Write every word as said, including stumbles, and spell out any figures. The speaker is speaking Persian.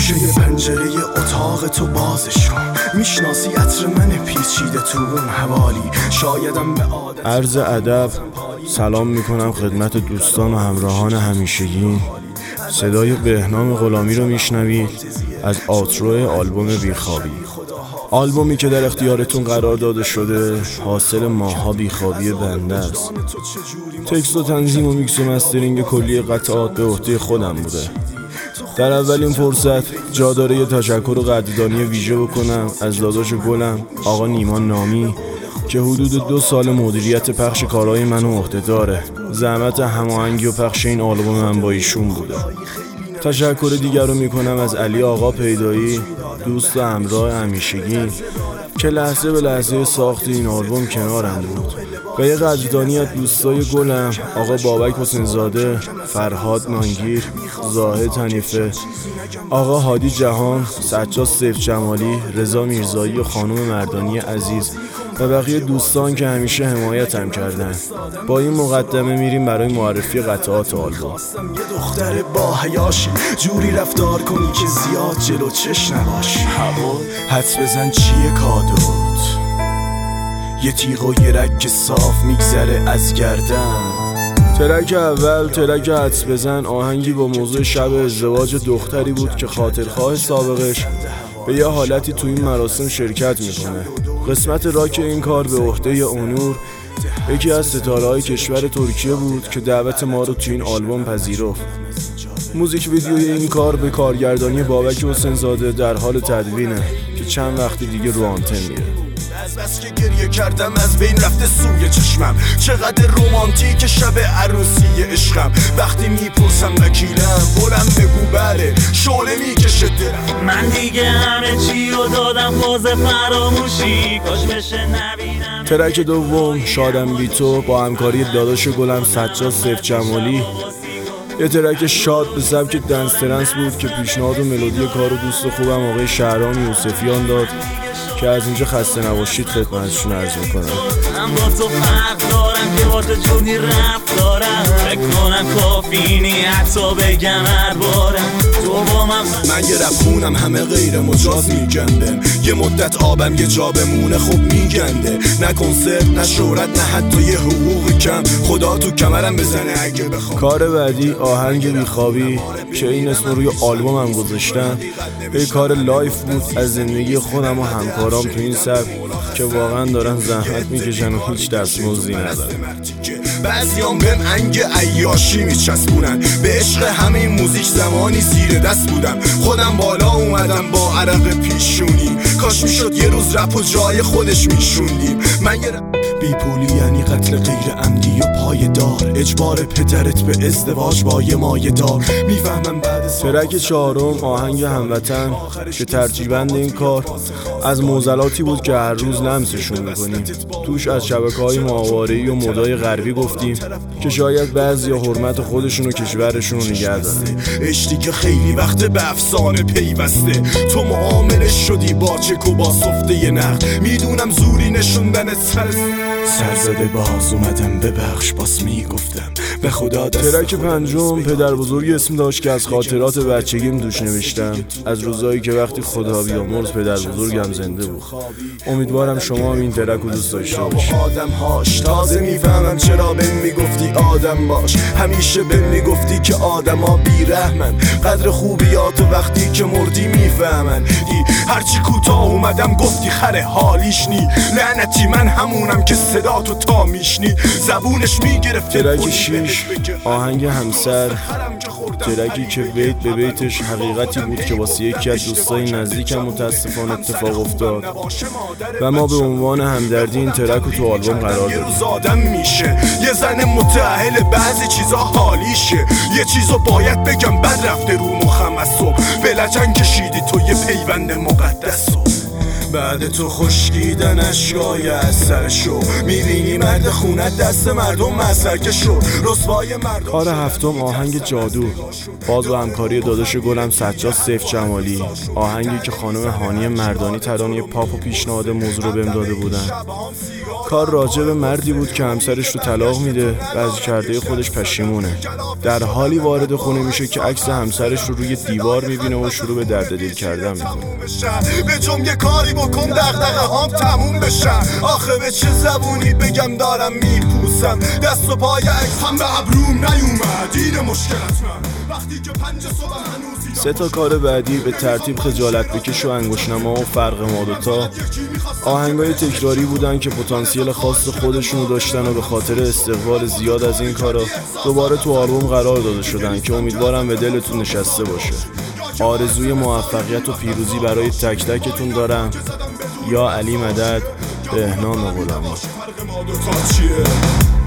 گوشه پنجره اتاق تو بازش کن، میشناسی عطر من پیچیده تو اون حوالی. شایدم به عادت عرض ادب سلام میکنم خدمت دوستان و همراهان همیشگی. صدای بهنام غلامی رو میشنوید از آوترو آلبوم بیخوابی. آلبومی که در اختیارتون قرار داده شده حاصل ماها بیخوابی بنده است. تکست و تنظیم و میکس و مسترینگ کلی قطعات به عهده خودم بوده. در اولین فرصت جا داره یه تشکر و قدردانی ویژه بکنم از داداش گلم آقا نیما نامی که حدود دو سال مدیریت پخش کارهای منو عهده داره. زحمت هماهنگی و پخش این آلبوم من با ایشون بوده. تشکر دیگر رو میکنم از علی آقا پیدایی، دوست و همراه همیشگی که لحظه به لحظه ساخت این آلبوم کنارم بود. و یه قدردانی از دوستای گلم آقا بابک حسینزاده، فرهاد نانگیر، زاهد حنیفه، آقا هادی جهان، سجاد سیف جمالی، رضا میرزایی و خانم مردانی عزیز و بقیه دوستان که همیشه حمایتم کردن. با این مقدمه میریم برای معرفی قطعات آلبوم. یه دختر با حیاشی جوری رفتار کنی که زیاد جلو چش نباشی. هوا حدس بزن چیه کادوت، یه تیغ و یه رگ صاف میگذره از گردن. ترک اول ترک حدس بزن آهنگی با موضوع شب ازدواج دختری بود که خاطرخواه سابقش به یه حالتی تو این مراسم شرکت میکنه. قسمت راک این کار به عهده اونور، یکی از ستاره‌های کشور ترکیه بود که دعوت ما رو تو این آلبوم پذیرفت. موزیک ویدیوی این کار به کارگردانی بابک حسینزاده در حال تدوینه که چند وقت دیگه رو آنتن میره. از بس که گریه کردم از بین رفته سوی چشمم، چقدر رومانتیک شب عروسی عشقم. وقتی میپرسم وکیلم بلم بگو بله، شعله میکشه دلم. من دیگه همه چی رو دادم باز فراموشی، کاش بشه نبینم. ترک دوم شادم بی تو با همکاری داداش گلم سجاد سیف جمالی، یه ترک شاد به سبک دنس ترنس بود که پیشنهاد و ملودی کارو دوست خوبم آقای شهرام یوسفیان داد که از اینجا خسته نباشید خدمتشون عرض میکنم. من با تو فرق دارم که با تو جونی رفت دارم، فکر کنم کافی نی حتی بگم هر بارم تو با من. من یه رفخونم همه غیر مجاز میگندم، یه مدت آبم یه جا بمونه خوب میگنده. نه کنسرت نه شهرت نه حتی یه حقوق کم، خدا تو کمرم بزنه اگه بخوام. کار بعدی آهنگ بیخوابی که این اسم روی آلبومم گذاشتم، یه کار لایف بود از زندگی خودم و همکارام تو این سبک که واقعا دارن زحمت میکشن و هیچ دستمزدی ندارن. بعضیام بهم انگ عیاشی میچسبونن، به عشق همین موزیک زمانی زیر دست بودم. خودم بالا اومدم با عرق پیشونی، کاش میشد یه روز رپ و جای خودش میشوندیم. من یه بیپولی یعنی قتل غیر عمدی و پایدار، اجبار پدرت به ازدواج با یه مایه دار. میفهمم بعد ترک چهارم آهنگ هموطن که ترجیبند این کار از معضلاتی بود که هر روز لمسشون میکنیم. توش از شبکه‌های ماهواره‌ای و مدای غربی گفتیم که شاید بعضیا حرمت خودشون و کشورشون رو نگه دارن. عشقی که خیلی وقت به افسانه پیوسته، تو معاملش شدی با چک و با سفته ی نقد. میدونم زوری نشوندنت سر سرزده باز اومدم ببخش باز میگفتم به خدا دست. ترک پنجم پدر بزرگی اسم داشت که از خاطرات بچگیم دوش نوشتم، از روزایی که وقتی خدا بیامرز پدر بزرگم زنده بود. امیدوارم شما هم این ترک رو دوست داشته باشید. آدم هاش تازه میفهمم چرا به میگفتی آدم باش، همیشه به میگفتی که آدم ها بیرحمن. قدر خوبیاتو وقتی که مردی میفهمن. دی هرچی کوتاه اومدم گفتی خره حالیش نی، لعنتی من همونم که صدا تو تا میشنی. زبونش میگرفت. ترک شیش آهنگ همسر، ترکی که بیت به بیتش حقیقتی بود که واسه یکی از دوستای نزدیکم متاسفانه اتفاق افتاد و ما به عنوان همدردی این ترک رو تو آلبوم قرار دادیم. آدم میشه یه زن متأهل، بعضی چیزا حالیشه. یه چیزو باید بگم بد رفته رو مخم از صبح، بلجن کشیدی تو یه پیوند مقدس. بعد تو خشکیدن اشکای از سرشو میبینی مرد خونت دست مردم مسرکه شد رسوای مردم. کار هفتم آهنگ جادو، باز با همکاری داداش گلم سجاد سیف جمالی، آهنگی که خانم هانی مردانی ترانه پاپ و پیشنهاد موضوع رو بهم داده بودن. کار راجع به مردی بود که همسرش رو طلاق میده و از کرده خودش پشیمونه. در حالی وارد خونه میشه که عکس همسرش رو روی دیوار میبینه و شروع به درد دل کردن میکنه. به جم یه کاری بکن دغدغه هام تموم بشن. آخه به چه زبونی بگم دارم میپوسم، دست و پای عکس هم به ابروم نیومد. این مشکلت من وقتی که پنج صبح هنوزی. سه تا کار بعدی به ترتیب خجالت بکش و انگشت‌نما و فرق ما دوتا آهنگای تکراری بودن که پتانسیل خاص خودشونو داشتن و به خاطر استقبال زیاد از این کارا دوباره تو آلبوم قرار داده شدن که امیدوارم به دلتون نشسته باشه. آرزوی موفقیت و پیروزی برای تک تکتون دارم. یا علی مدد، بهنام غلامی.